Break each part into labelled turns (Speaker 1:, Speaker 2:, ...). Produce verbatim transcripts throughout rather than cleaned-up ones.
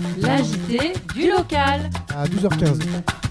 Speaker 1: L'A J T du local.
Speaker 2: À douze heures quinze.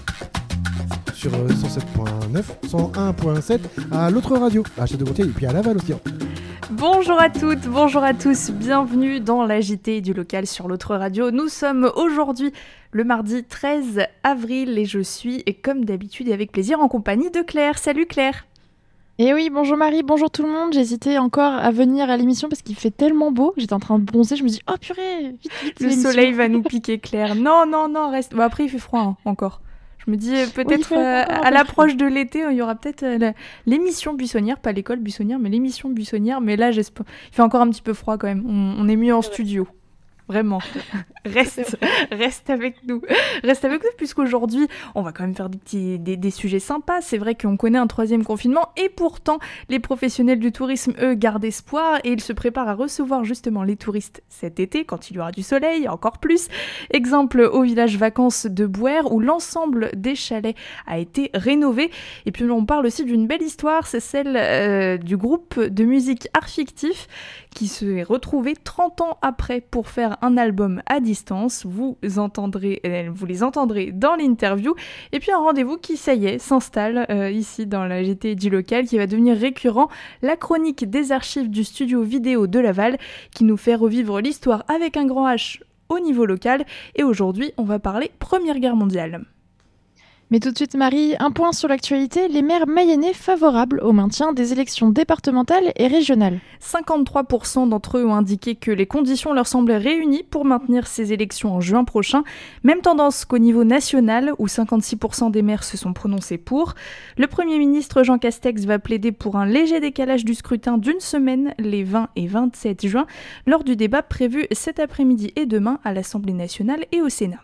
Speaker 2: Sur cent sept virgule neuf, cent un virgule sept à l'autre radio, à Château-Gontier et puis à Laval aussi.
Speaker 3: Bonjour à toutes, bonjour à tous, bienvenue dans l'A J T du local sur l'autre radio. Nous sommes aujourd'hui le mardi treize avril et je suis, et comme d'habitude et avec plaisir, en compagnie de Claire. Salut Claire.
Speaker 4: Et oui, bonjour Marie, bonjour tout le monde. J'hésitais encore à venir à l'émission parce qu'il fait tellement beau. J'étais en train de bronzer, je me dis, oh purée, vite, vite.
Speaker 3: Le
Speaker 4: l'émission.
Speaker 3: soleil va nous piquer, Claire. Non, non, non, reste. Bon, après, il fait froid hein, encore. Je me dis peut-être
Speaker 4: oui,
Speaker 3: euh, à l'approche de l'été, il y aura peut-être euh, la, l'émission buissonnière, pas l'école buissonnière, mais l'émission buissonnière. Mais là, j'espère. Il fait encore un petit peu froid quand même. On, on est mieux en studio. Vraiment. Reste, reste avec nous. Reste avec nous puisqu'aujourd'hui, on va quand même faire des, petits, des, des sujets sympas. C'est vrai qu'on connaît un troisième confinement et pourtant, les professionnels du tourisme, eux, gardent espoir et ils se préparent à recevoir justement les touristes cet été quand il y aura du soleil, encore plus. Exemple au village vacances de Bouer où l'ensemble des chalets a été rénové. Et puis on parle aussi d'une belle histoire, c'est celle euh, du groupe de musique Art Fictif qui s'est retrouvé trente ans après pour faire un album à distance. Vous entendrez, vous les entendrez dans l'interview. Et puis un rendez-vous qui, ça y est, s'installe euh, ici dans la G T du local, qui va devenir récurrent, la chronique des archives du studio vidéo de Laval, qui nous fait revivre l'histoire avec un grand H au niveau local. Et aujourd'hui, on va parler Première Guerre mondiale.
Speaker 4: Mais tout de suite Marie, un point sur l'actualité, les maires mayennais favorables au maintien des élections départementales et régionales.
Speaker 3: cinquante-trois pour cent d'entre eux ont indiqué que les conditions leur semblaient réunies pour maintenir ces élections en juin prochain. Même tendance qu'au niveau national, où cinquante-six pour cent des maires se sont prononcés pour. Le Premier ministre Jean Castex va plaider pour un léger décalage du scrutin d'une semaine, les vingt et vingt-sept juin, lors du débat prévu cet après-midi et demain à l'Assemblée nationale et au Sénat.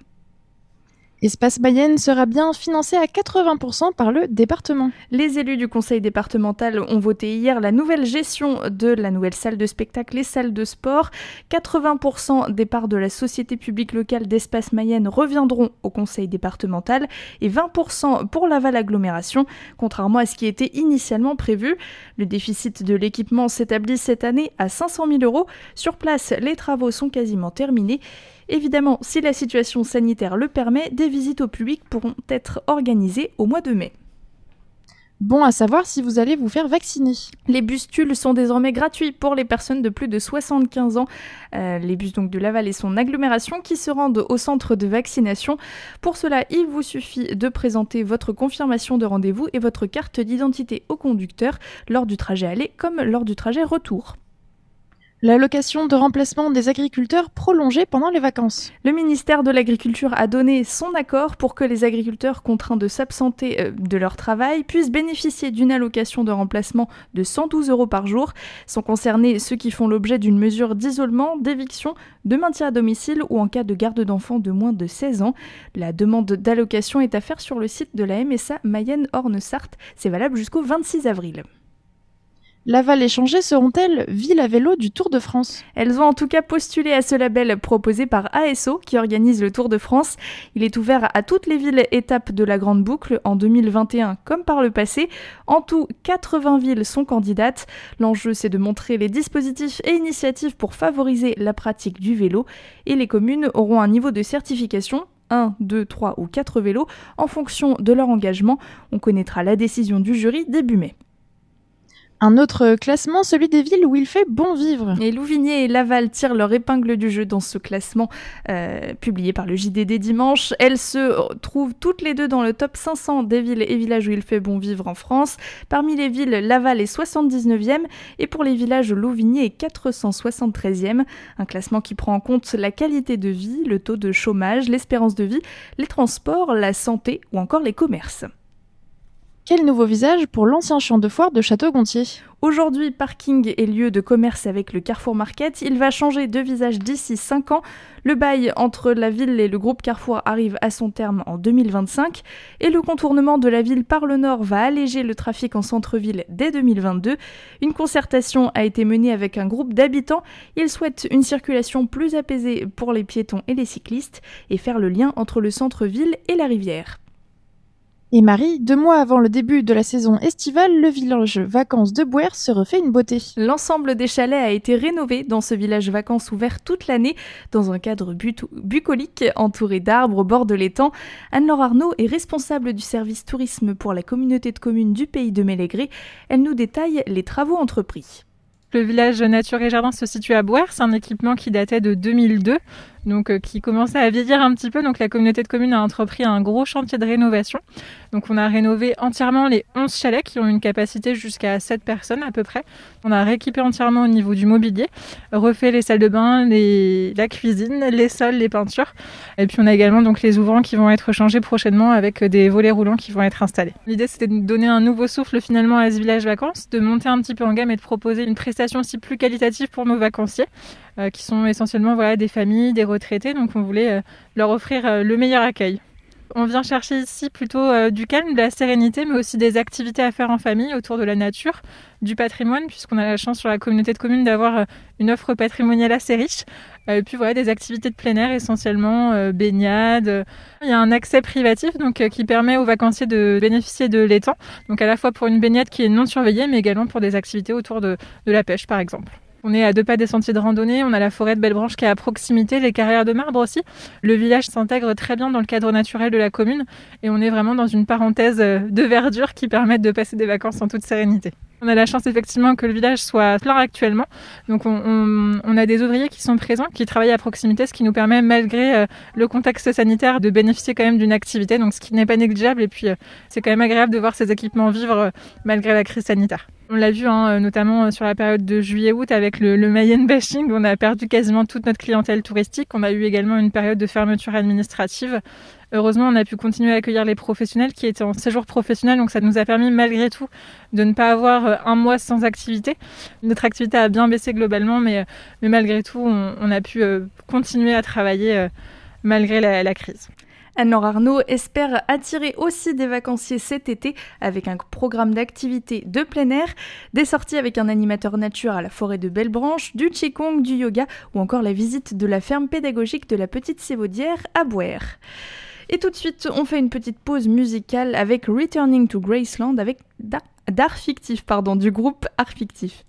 Speaker 4: Espace Mayenne sera bien financé à quatre-vingts pour cent par le département.
Speaker 3: Les élus du conseil départemental ont voté hier la nouvelle gestion de la nouvelle salle de spectacle et salle de sport. quatre-vingts pour cent des parts de la société publique locale d'Espace Mayenne reviendront au conseil départemental et vingt pour cent pour Laval Agglomération, contrairement à ce qui était initialement prévu. Le déficit de l'équipement s'établit cette année à cinq cent mille euros. Sur place, les travaux sont quasiment terminés. Évidemment, si la situation sanitaire le permet, des visites au public pourront être organisées au mois de mai.
Speaker 4: Bon à savoir si vous allez vous faire vacciner.
Speaker 3: Les bustules sont désormais gratuits pour les personnes de plus de soixante-quinze ans. Euh, les bus donc de Laval et son agglomération qui se rendent au centre de vaccination. Pour cela, il vous suffit de présenter votre confirmation de rendez-vous et votre carte d'identité au conducteur lors du trajet aller comme lors du trajet retour.
Speaker 4: L'allocation de remplacement des agriculteurs prolongée pendant les vacances.
Speaker 3: Le ministère de l'Agriculture a donné son accord pour que les agriculteurs contraints de s'absenter euh, de leur travail puissent bénéficier d'une allocation de remplacement de cent douze euros par jour. Sont concernés ceux qui font l'objet d'une mesure d'isolement, d'éviction, de maintien à domicile ou en cas de garde d'enfants de moins de seize ans. La demande d'allocation est à faire sur le site de la M S A Mayenne-Orne-Sarthe. C'est valable jusqu'au vingt-six avril.
Speaker 4: Laval et Changé seront-elles villes à vélo du Tour de France ?
Speaker 3: Elles ont en tout cas postulé à ce label proposé par A S O qui organise le Tour de France. Il est ouvert à toutes les villes étapes de la Grande Boucle en deux mille vingt et un comme par le passé. En tout, quatre-vingts villes sont candidates. L'enjeu, c'est de montrer les dispositifs et initiatives pour favoriser la pratique du vélo. Et les communes auront un niveau de certification un, deux, trois ou quatre vélos en fonction de leur engagement. On connaîtra la décision du jury début mai.
Speaker 4: Un autre classement, celui des villes où il fait bon vivre.
Speaker 3: Et Louvigné et Laval tirent leur épingle du jeu dans ce classement euh, publié par le J D D dimanche. Elles se trouvent toutes les deux dans le top cinq cents des villes et villages où il fait bon vivre en France. Parmi les villes, Laval est soixante-dix-neuvième et pour les villages, Louvigné est quatre cent soixante-treizième. Un classement qui prend en compte la qualité de vie, le taux de chômage, l'espérance de vie, les transports, la santé ou encore les commerces.
Speaker 4: Quel nouveau visage pour l'ancien champ de foire de Château-Gontier ?
Speaker 3: Aujourd'hui, parking et lieu de commerce avec le Carrefour Market, il va changer de visage d'ici cinq ans. Le bail entre la ville et le groupe Carrefour arrive à son terme en deux mille vingt-cinq et le contournement de la ville par le nord va alléger le trafic en centre-ville dès deux mille vingt-deux. Une concertation a été menée avec un groupe d'habitants. Ils souhaitent une circulation plus apaisée pour les piétons et les cyclistes et faire le lien entre le centre-ville et la rivière.
Speaker 4: Et Marie, deux mois avant le début de la saison estivale, le village vacances de Bouers se refait une beauté.
Speaker 3: L'ensemble des chalets a été rénové dans ce village vacances ouvert toute l'année, dans un cadre buto- bucolique, entouré d'arbres au bord de l'étang. Anne-Laure Arnaud est responsable du service tourisme pour la communauté de communes du pays de Mélégré. Elle nous détaille les travaux entrepris.
Speaker 5: Le village Nature et Jardin se situe à Bouers, c'est un équipement qui datait de deux mille deux, donc euh, qui commençait à vieillir un petit peu. Donc la communauté de communes a entrepris un gros chantier de rénovation. Donc on a rénové entièrement les onze chalets qui ont une capacité jusqu'à sept personnes à peu près. On a rééquipé entièrement au niveau du mobilier, refait les salles de bain, les... la cuisine, les sols, les peintures. Et puis on a également donc les ouvrants qui vont être changés prochainement avec des volets roulants qui vont être installés. L'idée c'était de donner un nouveau souffle finalement à ce village vacances, de monter un petit peu en gamme et de proposer une prestation aussi plus qualitative pour nos vacanciers, euh, qui sont essentiellement voilà, des familles, des retraités. Donc on voulait euh, leur offrir euh, le meilleur accueil. On vient chercher ici plutôt euh, du calme, de la sérénité, mais aussi des activités à faire en famille autour de la nature, du patrimoine, puisqu'on a la chance sur la communauté de communes d'avoir euh, une offre patrimoniale assez riche. Et puis voilà, des activités de plein air essentiellement, euh, baignade. Il y a un accès privatif donc, euh, qui permet aux vacanciers de bénéficier de l'étang, donc à la fois pour une baignade qui est non surveillée, mais également pour des activités autour de, de la pêche par exemple. On est à deux pas des sentiers de randonnée, on a la forêt de Bellebranche qui est à proximité, les carrières de marbre aussi. Le village s'intègre très bien dans le cadre naturel de la commune et on est vraiment dans une parenthèse de verdure qui permet de passer des vacances en toute sérénité. On a la chance effectivement que le village soit plein actuellement, donc on, on, on a des ouvriers qui sont présents, qui travaillent à proximité, ce qui nous permet malgré euh, le contexte sanitaire de bénéficier quand même d'une activité, donc ce qui n'est pas négligeable et puis euh, c'est quand même agréable de voir ces équipements vivre euh, malgré la crise sanitaire. On l'a vu hein, notamment sur la période de juillet-août avec le, le Mayenne bashing, on a perdu quasiment toute notre clientèle touristique, on a eu également une période de fermeture administrative. Heureusement, on a pu continuer à accueillir les professionnels qui étaient en séjour professionnel, donc ça nous a permis malgré tout de ne pas avoir un mois sans activité. Notre activité a bien baissé globalement, mais, mais malgré tout, on, on a pu continuer à travailler malgré la, la crise.
Speaker 3: Anne-Laure Arnaud espère attirer aussi des vacanciers cet été avec un programme d'activités de plein air, des sorties avec un animateur nature à la forêt de Bellebranche, du qigong, du yoga ou encore la visite de la ferme pédagogique de la Petite Sévaudière à Bouers. Et tout de suite, on fait une petite pause musicale avec Returning to Graceland avec d'art fictif, pardon, du groupe Art Fictif.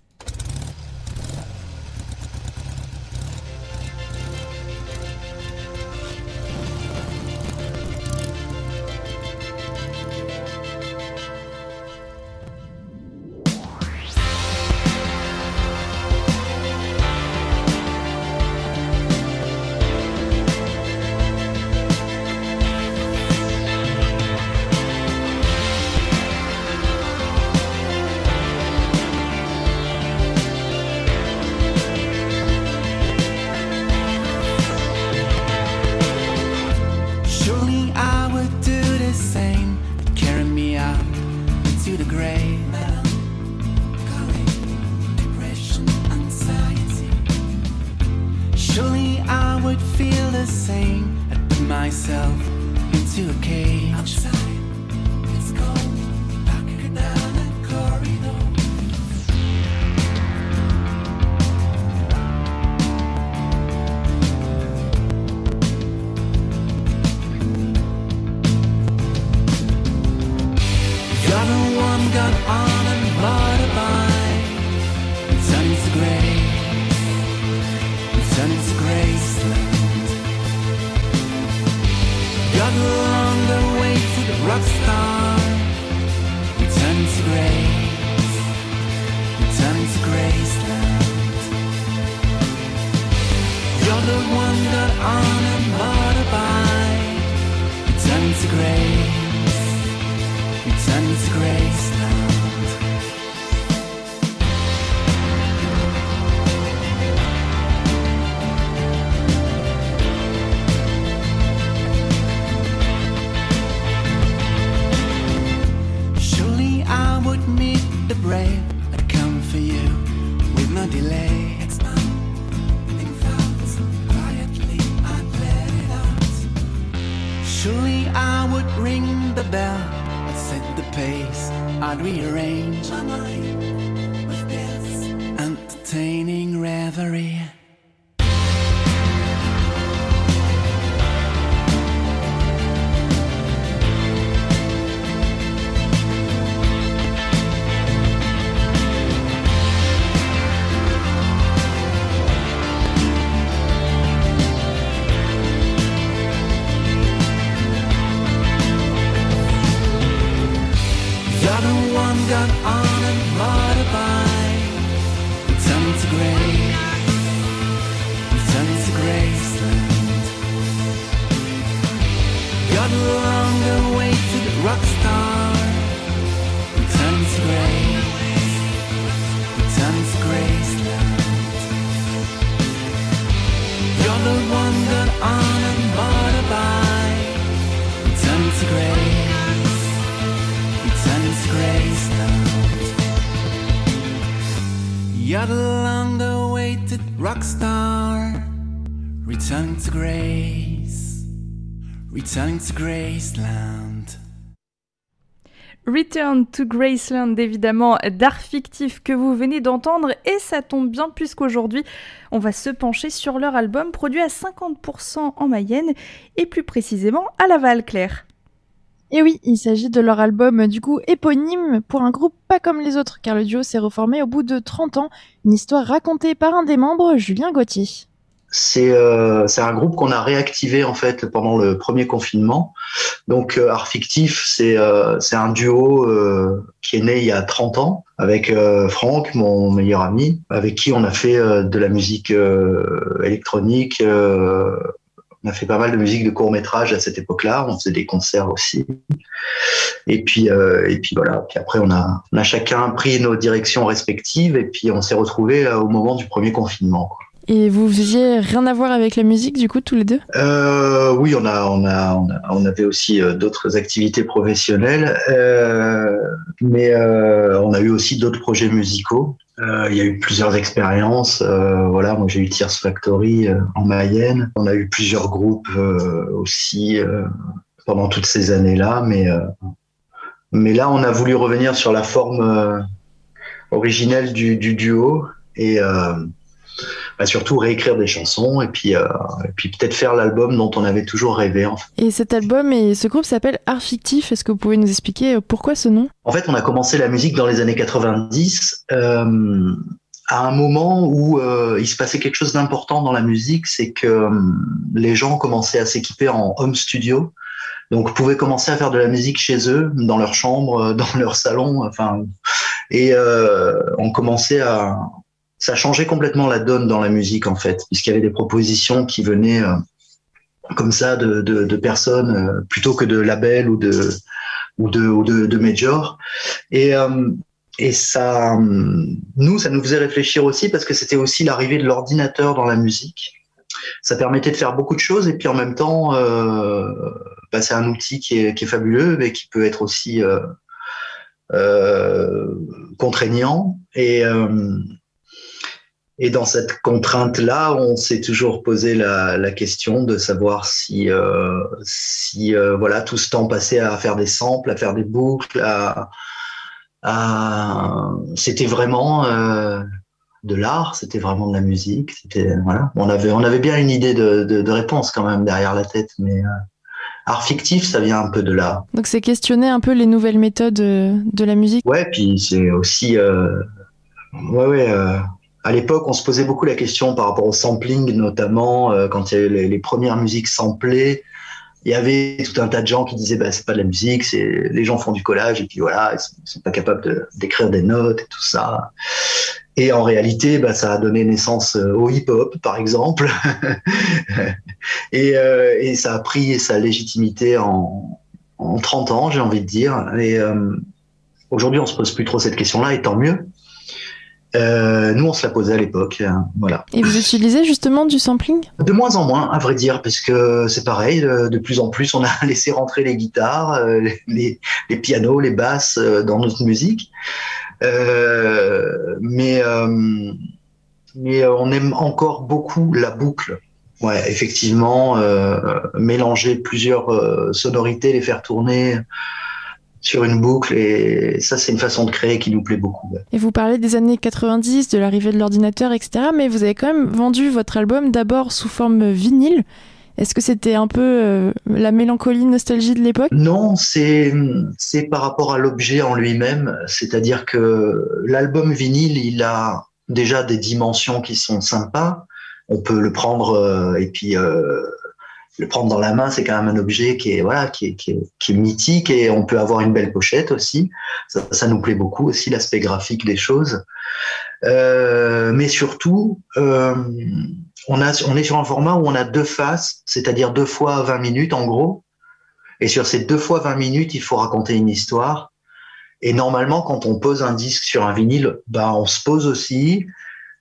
Speaker 6: the one gone on a motorbike. Returning to grace, returning to Graceland. You're the long-awaited rock star. Returning to grace, returning to Graceland.
Speaker 3: Return to Graceland, évidemment, d'art fictif que vous venez d'entendre, et ça tombe bien puisqu'aujourd'hui, on va se pencher sur leur album produit à cinquante pour cent en Mayenne, et plus précisément à Laval, Claire.
Speaker 4: Et oui, il s'agit de leur album du coup éponyme pour un groupe pas comme les autres, car le duo s'est reformé au bout de trente ans, une histoire racontée par un des membres, Julien Gauthier.
Speaker 7: C'est euh, c'est un groupe qu'on a réactivé en fait pendant le premier confinement. Donc euh, Art Fictif, c'est euh, c'est un duo euh, qui est né il y a trente ans avec euh, Franck, mon meilleur ami, avec qui on a fait euh, de la musique euh, électronique. Euh, on a fait pas mal de musique de court-métrage à cette époque-là. On faisait des concerts aussi. Et puis euh, et puis voilà. Puis après on a on a chacun pris nos directions respectives et puis on s'est retrouvés là, au moment du premier confinement, quoi.
Speaker 4: Et vous faisiez rien à voir avec la musique, du coup, tous les deux ?
Speaker 7: euh, Oui, on a, on a, on a, on avait aussi euh, d'autres activités professionnelles, euh, mais euh, on a eu aussi d'autres projets musicaux. Euh, il y a eu plusieurs expériences. Euh, voilà, moi j'ai eu Tears Factory euh, en Mayenne. On a eu plusieurs groupes euh, aussi euh, pendant toutes ces années-là, mais euh, mais là on a voulu revenir sur la forme euh, originelle du, du duo et euh, Bah surtout réécrire des chansons et puis, euh, et puis peut-être faire l'album dont on avait toujours rêvé. En fait.
Speaker 4: Et cet album et ce groupe s'appelle Art Fictif. Est-ce que vous pouvez nous expliquer pourquoi ce nom ?
Speaker 7: En fait, on a commencé la musique dans les années quatre-vingt-dix euh, à un moment où euh, il se passait quelque chose d'important dans la musique, c'est que euh, les gens commençaient à s'équiper en home studio. Donc, pouvaient commencer à faire de la musique chez eux, dans leur chambre, dans leur salon. Enfin, et euh, on commençait à... Ça changeait complètement la donne dans la musique, en fait, puisqu'il y avait des propositions qui venaient euh, comme ça de, de, de personnes euh, plutôt que de labels ou de, ou de, ou de, de majors. Et, euh, et ça, nous, ça nous faisait réfléchir aussi parce que c'était aussi l'arrivée de l'ordinateur dans la musique. Ça permettait de faire beaucoup de choses et puis en même temps, euh, bah, c'est un outil qui est, qui est fabuleux mais qui peut être aussi euh, euh, contraignant. Et... Euh, Et dans cette contrainte-là, on s'est toujours posé la, la question de savoir si, euh, si euh, voilà, tout ce temps passé à faire des samples, à faire des boucles, à, à... c'était vraiment euh, de l'art, c'était vraiment de la musique. C'était, voilà. on, avait, on avait bien une idée de, de, de réponse quand même derrière la tête, mais euh, art fictif, ça vient un peu de là.
Speaker 4: Donc c'est questionner un peu les nouvelles méthodes de la musique.
Speaker 7: Ouais, puis c'est aussi... Euh, ouais, ouais... Euh, À l'époque, on se posait beaucoup la question par rapport au sampling, notamment euh, quand il y avait les, les premières musiques samplées. Il y avait tout un tas de gens qui disaient bah, c'est pas de la musique, c'est les gens font du collage et puis voilà, ils sont, ils sont pas capables de, d'écrire des notes et tout ça. Et en réalité, bah, ça a donné naissance au hip-hop, par exemple, et, euh, et ça a pris sa légitimité en, en trente ans, j'ai envie de dire. Et euh, aujourd'hui, on se pose plus trop cette question-là, et tant mieux. Euh, nous, on se la posait à l'époque, hein, voilà.
Speaker 4: Et vous utilisez justement du sampling ?
Speaker 7: De moins en moins, à vrai dire, parce que c'est pareil, de, de plus en plus, on a laissé rentrer les guitares, euh, les, les pianos, les basses euh, dans notre musique. Euh, mais, euh, mais on aime encore beaucoup la boucle. Ouais, effectivement, euh, mélanger plusieurs euh, sonorités, les faire tourner sur une boucle, et ça c'est une façon de créer qui nous plaît beaucoup.
Speaker 4: Et vous parlez des années quatre-vingt-dix, de l'arrivée de l'ordinateur, et cetera, mais vous avez quand même vendu votre album d'abord sous forme vinyle. Est-ce que c'était un peu euh, la mélancolie, nostalgie de l'époque ?
Speaker 7: Non, c'est, c'est par rapport à l'objet en lui-même, c'est-à-dire que l'album vinyle, il a déjà des dimensions qui sont sympas. On peut le prendre euh, et puis... Euh, le prendre dans la main, c'est quand même un objet qui est voilà, qui est, qui est, qui est mythique, et on peut avoir une belle pochette aussi. Ça, ça nous plaît beaucoup aussi, l'aspect graphique des choses. Euh, mais surtout, euh, on a, on est sur un format où on a deux faces, c'est-à-dire deux fois vingt minutes en gros. Et sur ces deux fois vingt minutes, il faut raconter une histoire. Et normalement, quand on pose un disque sur un vinyle, bah, on se pose aussi.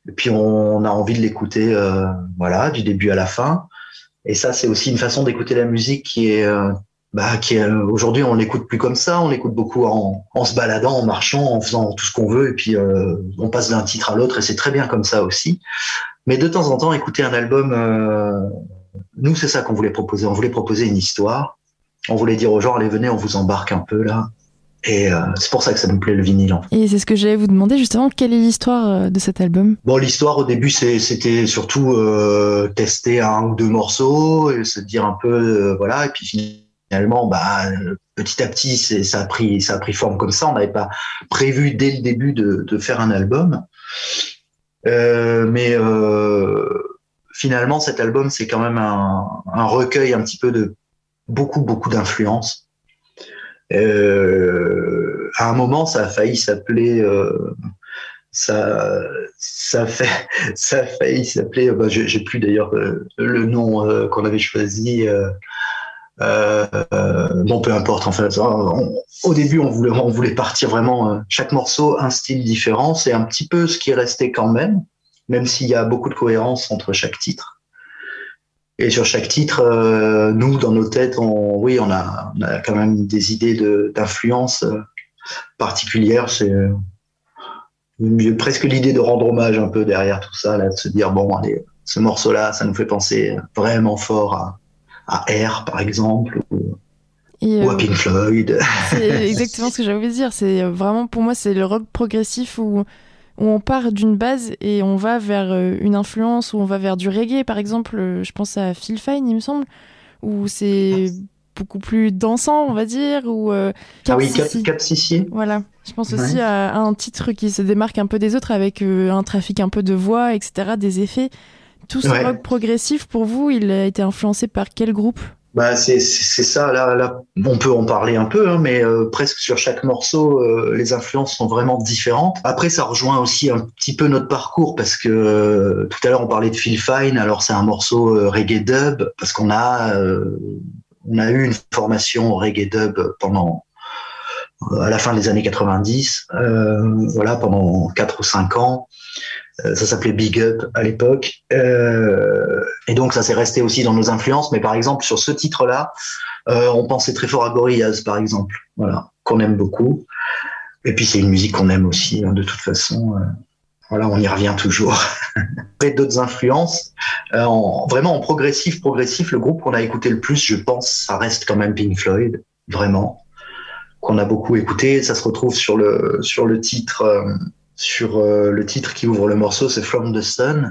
Speaker 7: et puis on a envie de l'écouter, euh, voilà, du début à la fin. Et ça, c'est aussi une façon d'écouter la musique qui est, euh, bah, qui est euh, aujourd'hui, on l'écoute plus comme ça. On l'écoute beaucoup en, en se baladant, en marchant, en faisant tout ce qu'on veut, et puis euh, on passe d'un titre à l'autre, et c'est très bien comme ça aussi. Mais de temps en temps, écouter un album, euh, nous, c'est ça qu'on voulait proposer. On voulait proposer une histoire. On voulait dire aux gens, allez, venez, on vous embarque un peu là. Et euh, c'est pour ça que ça nous plaît, le vinyle. En fait.
Speaker 4: Et c'est ce que j'allais vous demander justement, quelle est l'histoire de cet album ?
Speaker 7: Bon, l'histoire au début, c'est, c'était surtout euh, tester un ou deux morceaux et se dire un peu, euh, voilà. Et puis finalement, bah, petit à petit, c'est, ça a pris, ça a pris forme comme ça. On n'avait pas prévu dès le début de, de faire un album, euh, mais euh, finalement, cet album, c'est quand même un, un recueil un petit peu de beaucoup, beaucoup d'influences. Euh, à un moment, ça a failli s'appeler, euh, ça, ça fait, ça a failli s'appeler. Bah, j'ai, j'ai plus d'ailleurs euh, le nom euh, qu'on avait choisi. Euh, euh, bon, peu importe. En fait, on, au début, on voulait, on voulait partir vraiment. Euh, chaque morceau, un style différent. C'est un petit peu ce qui est resté quand même, même s'il y a beaucoup de cohérence entre chaque titre. Et sur chaque titre, euh, nous, dans nos têtes, on, oui, on a, on a quand même des idées de, d'influence euh, particulières. C'est euh, presque l'idée de rendre hommage un peu derrière tout ça, là, de se dire, bon, allez, ce morceau-là, ça nous fait penser vraiment fort à, à R, par exemple, ou,
Speaker 4: Et,
Speaker 7: ou
Speaker 4: euh,
Speaker 7: à Pink Floyd.
Speaker 4: C'est exactement ce que j'avais envie de dire. C'est vraiment, pour moi, c'est le rock progressif où... où on part d'une base et on va vers une influence, où on va vers du reggae, par exemple. Je pense à Feel Fine, il me semble, où c'est beaucoup plus dansant, on va dire. Ou, euh,
Speaker 7: ah oui, Cap Sissi.
Speaker 4: Voilà. Je pense aussi
Speaker 7: ouais.
Speaker 4: à, à un titre qui se démarque un peu des autres, avec euh, un trafic un peu de voix, et cetera, des effets. Tout ce
Speaker 7: ouais.
Speaker 4: rock progressif, pour vous, il a été influencé par quel groupe ?
Speaker 7: Bah c'est, c'est c'est ça là là on peut en parler un peu hein, mais euh, presque sur chaque morceau euh, les influences sont vraiment différentes. Après ça rejoint aussi un petit peu notre parcours parce que euh, tout à l'heure on parlait de Feel Fine, alors c'est un morceau euh, reggae dub parce qu'on a euh, on a eu une formation reggae dub pendant euh, à la fin des années quatre-vingt-dix euh, voilà pendant quatre ou cinq ans. Ça s'appelait Big Up à l'époque. Euh, et donc, ça s'est resté aussi dans nos influences. Mais par exemple, sur ce titre-là, euh, on pensait très fort à Gorillaz, par exemple, voilà, qu'on aime beaucoup. Et puis, c'est une musique qu'on aime aussi, hein, de toute façon. Euh, voilà, on y revient toujours. Après, d'autres influences. Euh, en, vraiment, en progressif, progressif, le groupe qu'on a écouté le plus, je pense, ça reste quand même Pink Floyd, vraiment, qu'on a beaucoup écouté. Ça se retrouve sur le, sur le titre... Euh, Sur euh, le titre qui ouvre le morceau, c'est From the Sun.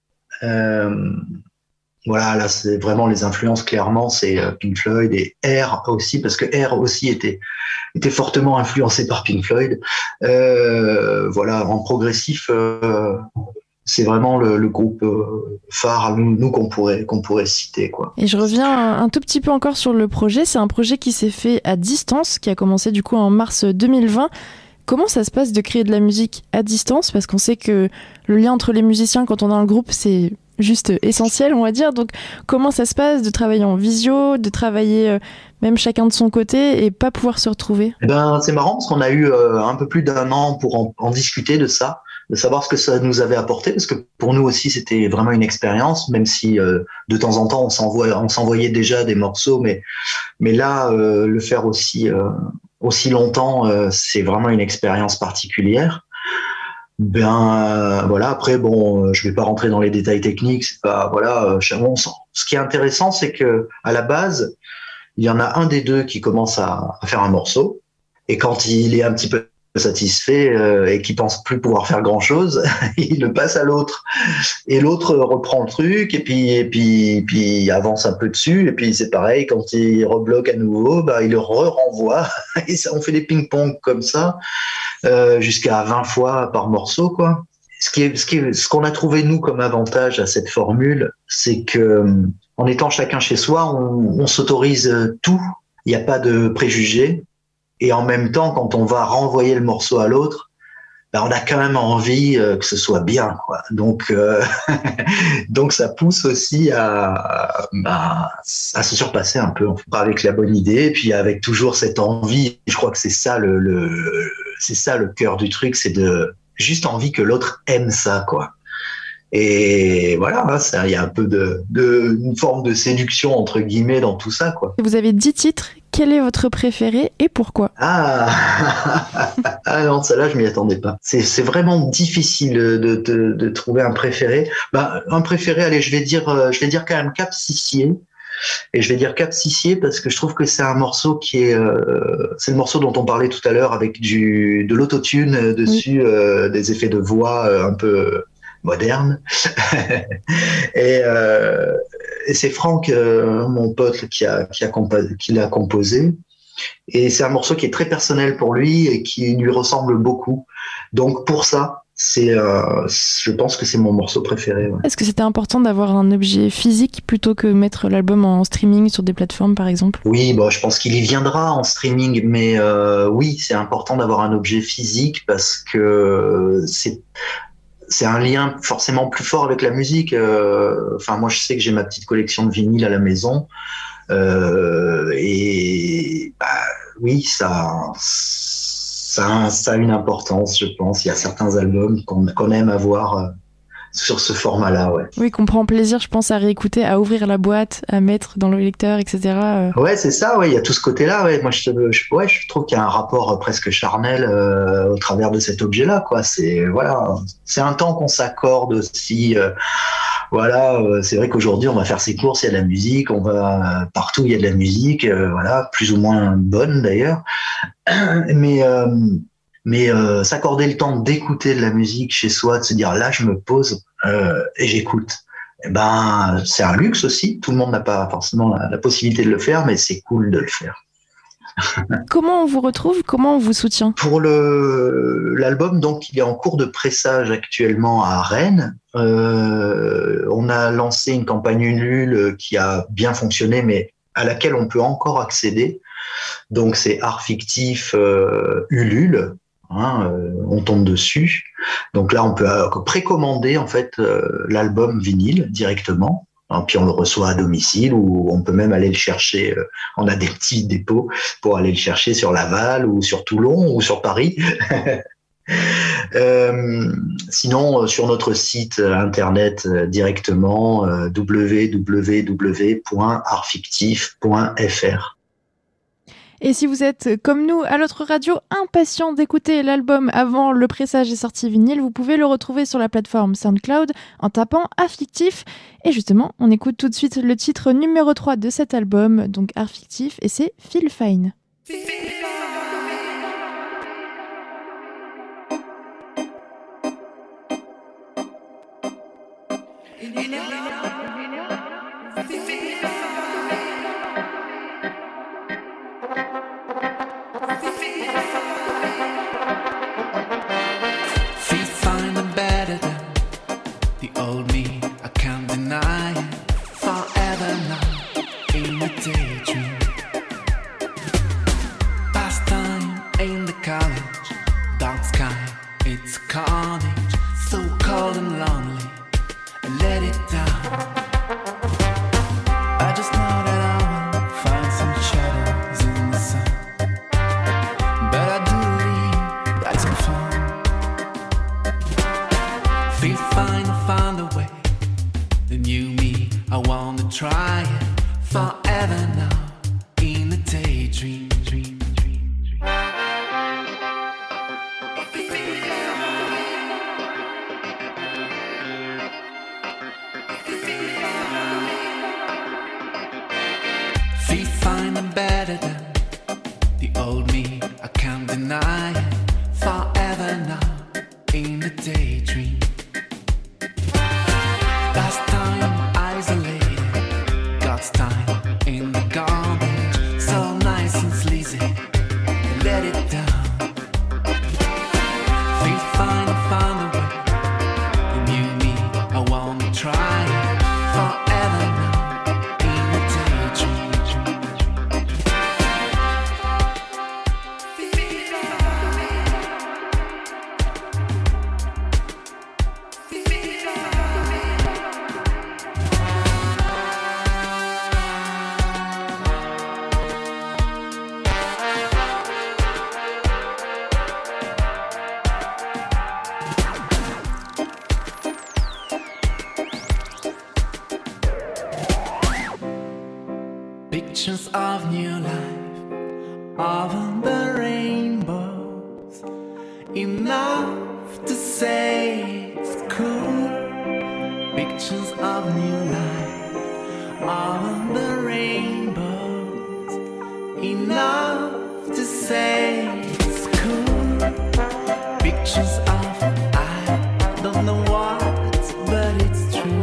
Speaker 7: Euh, voilà, là, c'est vraiment les influences, clairement, c'est euh, Pink Floyd et R aussi, parce que R aussi était, était fortement influencé par Pink Floyd. Euh, voilà, en progressif, euh, c'est vraiment le, le groupe euh, phare, nous, nous qu'on pourrait, qu'on pourrait citer, quoi.
Speaker 4: Et je reviens un, un tout petit peu encore sur le projet. C'est un projet qui s'est fait à distance, qui a commencé du coup en mars deux mille vingt. Comment ça se passe de créer de la musique à distance ? Parce qu'on sait que le lien entre les musiciens quand on a un groupe, c'est juste essentiel, on va dire. Donc, comment ça se passe de travailler en visio, de travailler euh, même chacun de son côté et pas pouvoir se retrouver ?
Speaker 7: Eh ben, c'est marrant parce qu'on a eu euh, un peu plus d'un an pour en, en discuter de ça, de savoir ce que ça nous avait apporté, parce que pour nous aussi, c'était vraiment une expérience, même si euh, de temps en temps, on, s'envoie, on s'envoyait déjà des morceaux, mais, mais là, euh, le faire aussi... Euh, aussi longtemps, euh, c'est vraiment une expérience particulière. Ben euh, voilà. Après, bon, euh, je vais pas rentrer dans les détails techniques. C'est pas voilà. Euh, bon, ce qui est intéressant, c'est que à la base, il y en a un des deux qui commence à, à faire un morceau, et quand il est un petit peu satisfait euh, et qui pense plus pouvoir faire grand chose, il le passe à l'autre et l'autre reprend le truc et puis et puis puis avance un peu dessus et puis c'est pareil quand il rebloque à nouveau, bah il le re-renvoie et ça on fait des ping-pong comme ça euh, jusqu'à vingt fois par morceau quoi. Ce qui est ce qui est, ce qu'on a trouvé nous comme avantage à cette formule, c'est que en étant chacun chez soi, on, on s'autorise tout, il n'y a pas de préjugés. Et en même temps, quand on va renvoyer le morceau à l'autre, ben on a quand même envie euh, que ce soit bien, quoi. Donc, euh, donc ça pousse aussi à, à, à se surpasser un peu, avec la bonne idée, et puis avec toujours cette envie. Je crois que c'est ça le, le c'est ça le cœur du truc, c'est de juste envie que l'autre aime ça, quoi. Et voilà, hein, ça, il y a un peu de, de, une forme de séduction entre guillemets dans tout ça, quoi.
Speaker 4: Vous avez dix titres. Quel est votre préféré et pourquoi ?
Speaker 7: Ah, ah non, celle-là, je m'y attendais pas. C'est, c'est vraiment difficile de, de, de trouver un préféré. Bah, un préféré, allez, je vais dire, je vais dire quand même Cap Sissier. Et je vais dire Cap Sissier parce que je trouve que c'est un morceau qui est, euh, c'est le morceau dont on parlait tout à l'heure avec du, de l'autotune dessus, oui. euh, des effets de voix euh, un peu modernes. et, euh, et c'est Franck, euh, mon pote, qui a, qui a compa- qui l'a composé. Et c'est un morceau qui est très personnel pour lui et qui lui ressemble beaucoup. Donc pour ça, c'est, euh, je pense que c'est mon morceau préféré. Ouais.
Speaker 4: Est-ce que c'était important d'avoir un objet physique plutôt que mettre l'album en streaming sur des plateformes, par exemple ?
Speaker 7: Oui, bon, je pense qu'il y viendra en streaming, mais euh, oui, c'est important d'avoir un objet physique parce que c'est c'est un lien forcément plus fort avec la musique. Euh, enfin, moi, je sais que j'ai ma petite collection de vinyles à la maison. Euh, et bah, oui, ça, ça, ça a une importance, je pense. Il y a certains albums qu'on, qu'on aime avoir euh, sur ce format-là, ouais.
Speaker 4: Oui, qu'on prend plaisir, je pense, à réécouter, à ouvrir la boîte, à mettre dans le lecteur, et cetera.
Speaker 7: Ouais, c'est ça, ouais. Il y a tout ce côté-là, ouais. Moi, je, je, ouais, je trouve qu'il y a un rapport presque charnel euh, au travers de cet objet-là, quoi. C'est voilà, c'est un temps qu'on s'accorde aussi. Euh, Voilà, euh, c'est vrai qu'aujourd'hui on va faire ses courses, il y a de la musique, on va partout il y a de la musique, euh, voilà, plus ou moins bonne d'ailleurs. Mais euh, mais euh, s'accorder le temps d'écouter de la musique chez soi, de se dire là je me pose euh, et j'écoute. Eh ben c'est un luxe aussi. Tout le monde n'a pas forcément la, la possibilité de le faire, mais c'est cool de le faire.
Speaker 4: Comment on vous retrouve ? Comment on vous soutient ?
Speaker 7: Pour le l'album, donc, il est en cours de pressage actuellement à Rennes. Euh, on a lancé une campagne Ulule qui a bien fonctionné, mais à laquelle on peut encore accéder. Donc, c'est Art Fictif euh, Ulule. Hein, euh, on tombe dessus. Donc là, on peut euh, précommander en fait euh, l'album vinyle directement. Puis on le reçoit à domicile ou on peut même aller le chercher. On a des petits dépôts pour aller le chercher sur Laval ou sur Toulon ou sur Paris. euh, sinon, sur notre site internet directement, euh, w w w point art fictif point f r.
Speaker 4: Et si vous êtes, comme nous, à l'autre radio, impatient d'écouter l'album avant le pressage et sortie vinyle, vous pouvez le retrouver sur la plateforme SoundCloud en tapant Art Fictif. Et justement, on écoute tout de suite le titre numéro trois de cet album, donc Art Fictif, et c'est Feel Fine.
Speaker 6: Feel Pictures of new life over the rainbows, enough to say it's cool. Pictures of new life over the rainbows, enough to say it's cool. Pictures of I don't know what, but it's true.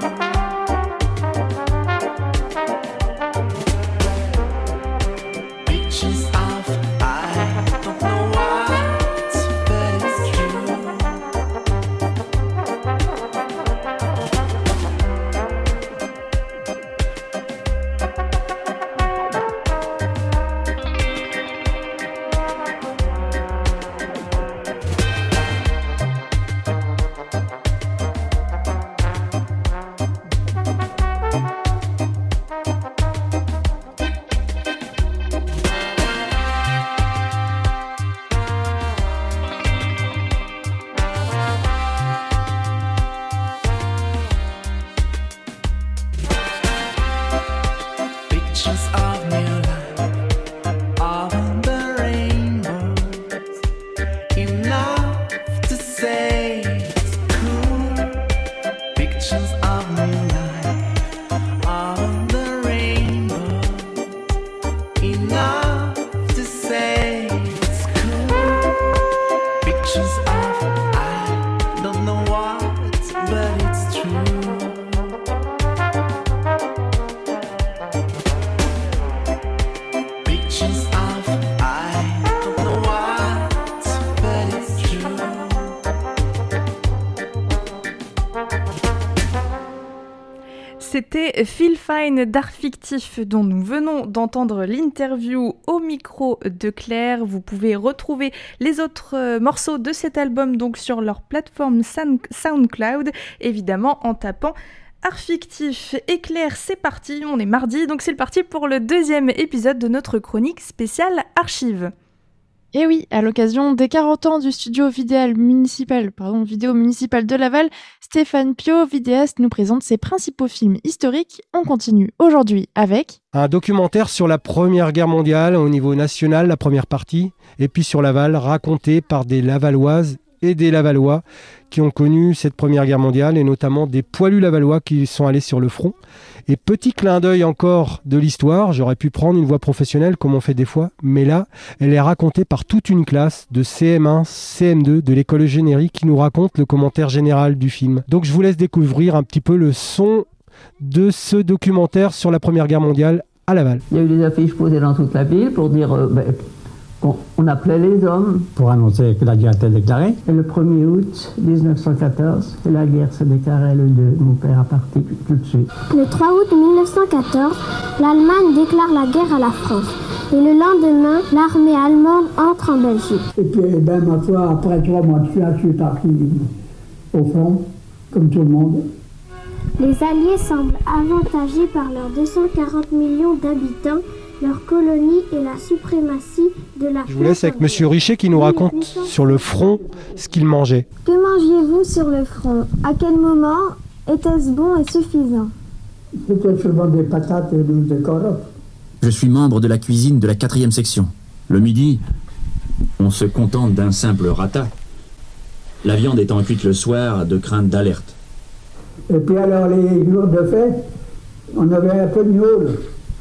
Speaker 3: C'était Feel Fine d'Art Fictif dont nous venons d'entendre l'interview au micro de Claire. Vous pouvez retrouver les autres euh, morceaux de cet album donc sur leur plateforme SoundCloud, évidemment en tapant Art Fictif. Et Claire, c'est parti, on est mardi, donc c'est parti pour le deuxième épisode de notre chronique spéciale Archives.
Speaker 4: Et oui, à l'occasion des quarante ans du studio vidéal municipal, pardon, vidéo municipal de Laval, Stéphane Piot, vidéaste, nous présente ses principaux films historiques. On continue aujourd'hui avec...
Speaker 8: un documentaire sur la Première Guerre mondiale au niveau national, la première partie, et puis sur Laval, raconté par des Lavalloises et des Lavallois qui ont connu cette Première Guerre mondiale, et notamment des poilus lavallois qui sont allés sur le front. Et petit clin d'œil encore de l'histoire, j'aurais pu prendre une voix professionnelle comme on fait des fois, mais là, elle est racontée par toute une classe de C M un, C M deux de l'école Eugénérie qui nous raconte le commentaire général du film. Donc je vous laisse découvrir un petit peu le son de ce documentaire sur la Première Guerre mondiale à Laval.
Speaker 9: Il y a eu des affiches posées dans toute la ville pour dire... Euh, ben, On, on appelait les hommes.
Speaker 10: Pour annoncer que la guerre était déclarée.
Speaker 9: Et le premier août dix-neuf cent quatorze, la guerre se déclarait le deux. Mon père a parti tout de suite.
Speaker 11: Le trois août mille neuf cent quatorze, l'Allemagne déclare la guerre à la France. Et le lendemain, l'armée allemande entre en Belgique.
Speaker 9: Et puis, ben, ma foi, après trois mois de suite, je suis parti au front, comme tout le monde.
Speaker 11: Les Alliés semblent avantagés par leurs deux cent quarante millions d'habitants, leur colonie et la suprématie de la...
Speaker 8: Je vous laisse avec Monsieur Richer qui nous raconte sur le front ce qu'il mangeait.
Speaker 11: Que mangiez-vous sur le front? À quel moment était-ce bon et suffisant?
Speaker 9: C'était souvent des patates et des carottes.
Speaker 12: Je suis membre de la cuisine de la quatrième section. Le midi, on se contente d'un simple rata. La viande étant cuite le soir de crainte d'alerte.
Speaker 9: Et puis alors les jours de fête, on avait un peu de miaule.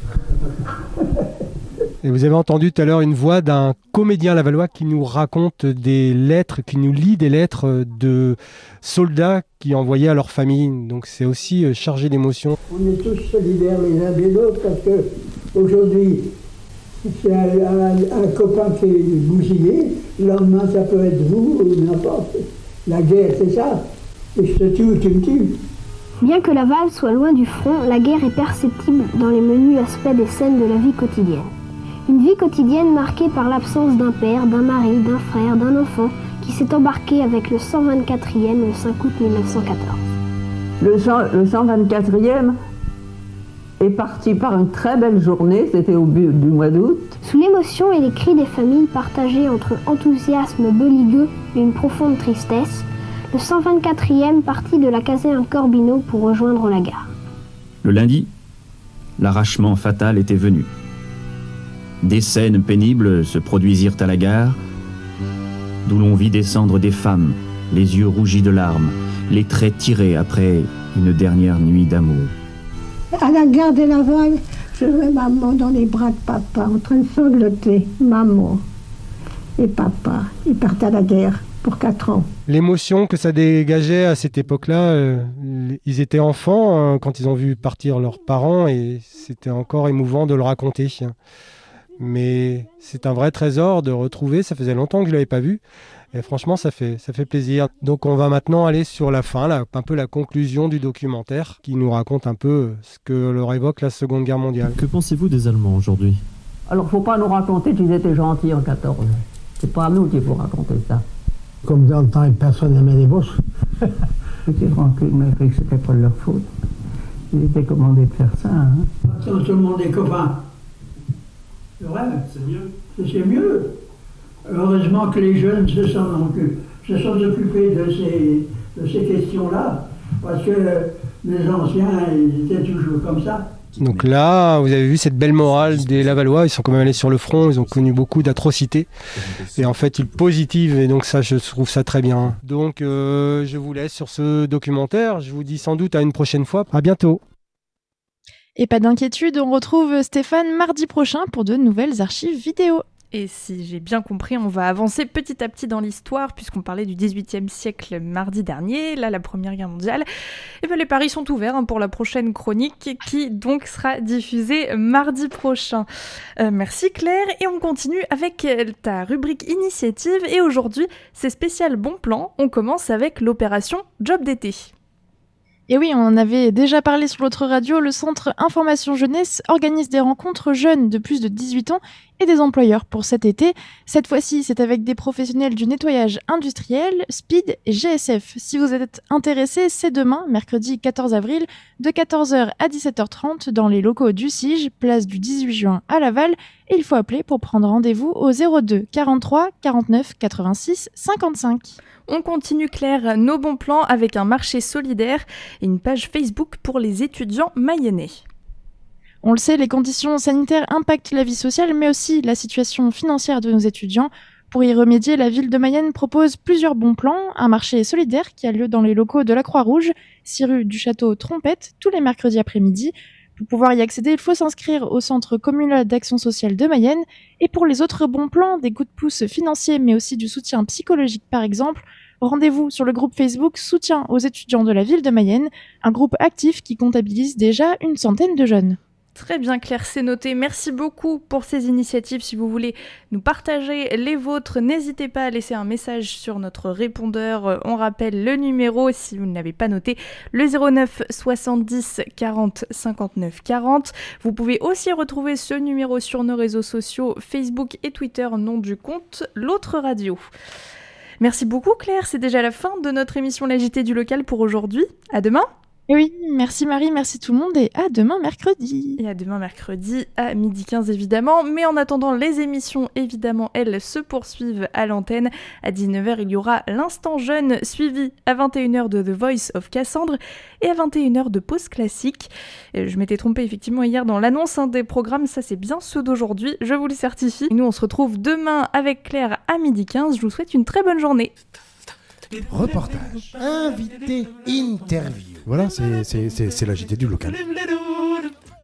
Speaker 8: Et vous avez entendu tout à l'heure une voix d'un comédien lavallois qui nous raconte des lettres, qui nous lit des lettres de soldats qui envoyaient à leur famille. Donc c'est aussi chargé d'émotions.
Speaker 9: On est tous solidaires les uns des autres parce que aujourd'hui, c'est un, un, un copain qui est bousillé, le lendemain ça peut être vous ou n'importe. La guerre c'est ça, et je te tue ou tu me tues.
Speaker 11: Bien que Laval soit loin du front, la guerre est perceptible dans les menus aspects des scènes de la vie quotidienne. Une vie quotidienne marquée par l'absence d'un père, d'un mari, d'un frère, d'un enfant qui s'est embarqué avec le cent vingt-quatrième le cinq août mille neuf cent quatorze.
Speaker 9: Le, le cent vingt-quatrième est parti par une très belle journée, c'était au but du mois d'août.
Speaker 11: Sous l'émotion et les cris des familles partagés entre enthousiasme belliqueux et une profonde tristesse, le cent vingt-quatrième partit de la caserne Corbino pour rejoindre la gare.
Speaker 12: Le lundi, l'arrachement fatal était venu. Des scènes pénibles se produisirent à la gare, d'où l'on vit descendre des femmes, les yeux rougis de larmes, les traits tirés après une dernière nuit d'amour.
Speaker 13: À la gare de Laval, je vois maman dans les bras de papa, en train de sangloter. Maman et papa, ils partent à la guerre pour quatre ans.
Speaker 8: L'émotion que ça dégageait à cette époque-là, euh, ils étaient enfants hein, quand ils ont vu partir leurs parents et c'était encore émouvant de le raconter. Mais c'est un vrai trésor de retrouver, ça faisait longtemps que je ne l'avais pas vu. Et franchement, ça fait, ça fait plaisir. Donc on va maintenant aller sur la fin, là, un peu la conclusion du documentaire qui nous raconte un peu ce que leur évoque la Seconde Guerre mondiale.
Speaker 14: Que pensez-vous des Allemands aujourd'hui ?
Speaker 15: Alors, faut pas nous raconter qu'ils étaient gentils en quatorze. C'est pas à nous qu'il faut raconter ça.
Speaker 9: Comme dans le temps, personne n'aimait les Boches.
Speaker 15: C'était tranquille, mais c'était pas de leur faute. Ils étaient commandés de faire ça. Hein.
Speaker 9: Tout le monde est copains. C'est vrai.
Speaker 14: C'est mieux.
Speaker 9: C'est mieux. Heureusement que les jeunes se sont, donc, se sont occupés de ces, de ces questions-là, parce que les anciens, ils étaient toujours comme ça.
Speaker 8: Donc là, vous avez vu cette belle morale des Lavallois, ils sont quand même allés sur le front, ils ont connu beaucoup d'atrocités, et en fait ils positivent, et donc ça, je trouve ça très bien. Donc euh, je vous laisse sur ce documentaire, je vous dis sans doute à une prochaine fois, à bientôt.
Speaker 4: Et pas d'inquiétude, on retrouve Stéphane mardi prochain pour de nouvelles archives vidéo.
Speaker 3: Et si j'ai bien compris, on va avancer petit à petit dans l'histoire, puisqu'on parlait du dix-huitième siècle mardi dernier, là la Première Guerre mondiale. Et bien les paris sont ouverts hein, pour la prochaine chronique, qui donc sera diffusée mardi prochain. Euh, merci Claire, et on continue avec ta rubrique initiative, et aujourd'hui c'est spécial bon plan, on commence avec l'opération Job d'été.
Speaker 4: Et oui, on en avait déjà parlé sur l'autre radio, le Centre Information Jeunesse organise des rencontres jeunes de plus de dix-huit ans et des employeurs pour cet été. Cette fois-ci, c'est avec des professionnels du nettoyage industriel, Speed et G S F. Si vous êtes intéressés, c'est demain, mercredi quatorze avril, de quatorze heures à dix-sept heures trente dans les locaux du S I G, place du dix-huit juin à Laval. Et il faut appeler pour prendre rendez-vous au zéro deux quarante-trois quarante-neuf quatre-vingt-six cinquante-cinq.
Speaker 3: On continue Claire, nos bons plans avec un marché solidaire et une page Facebook pour les étudiants mayennais.
Speaker 4: On le sait, les conditions sanitaires impactent la vie sociale, mais aussi la situation financière de nos étudiants. Pour y remédier, la ville de Mayenne propose plusieurs bons plans. Un marché solidaire qui a lieu dans les locaux de la Croix-Rouge, six rue du Château Trompette, tous les mercredis après-midi. Pour pouvoir y accéder, il faut s'inscrire au Centre communal d'action sociale de Mayenne. Et pour les autres bons plans, des coups de pouce financiers, mais aussi du soutien psychologique par exemple, rendez-vous sur le groupe Facebook Soutien aux étudiants de la ville de Mayenne, un groupe actif qui comptabilise déjà une centaine de jeunes.
Speaker 3: Très bien Claire, c'est noté. Merci beaucoup pour ces initiatives. Si vous voulez nous partager les vôtres, n'hésitez pas à laisser un message sur notre répondeur. On rappelle le numéro, si vous ne l'avez pas noté, le zéro neuf soixante-dix quarante cinquante-neuf quarante. Vous pouvez aussi retrouver ce numéro sur nos réseaux sociaux Facebook et Twitter, nom du compte L'Autre Radio. Merci beaucoup Claire, c'est déjà la fin de notre émission La J T du local pour aujourd'hui. À demain.
Speaker 4: Et oui, merci Marie, merci tout le monde et à demain mercredi.
Speaker 3: Et à demain mercredi à midi quinze évidemment, mais en attendant les émissions évidemment elles se poursuivent à l'antenne. À dix-neuf heures il y aura l'Instant Jeune suivi à vingt et une heures de The Voice of Cassandre et à vingt et une heures de Pause Classique. Et je m'étais trompée effectivement hier dans l'annonce hein, des programmes, ça c'est bien ceux d'aujourd'hui, je vous le certifie. Et nous on se retrouve demain avec Claire à midi quinze, je vous souhaite une très bonne journée.
Speaker 2: Reportage, invité, interview. Voilà, c'est, c'est, c'est, c'est la J T du local.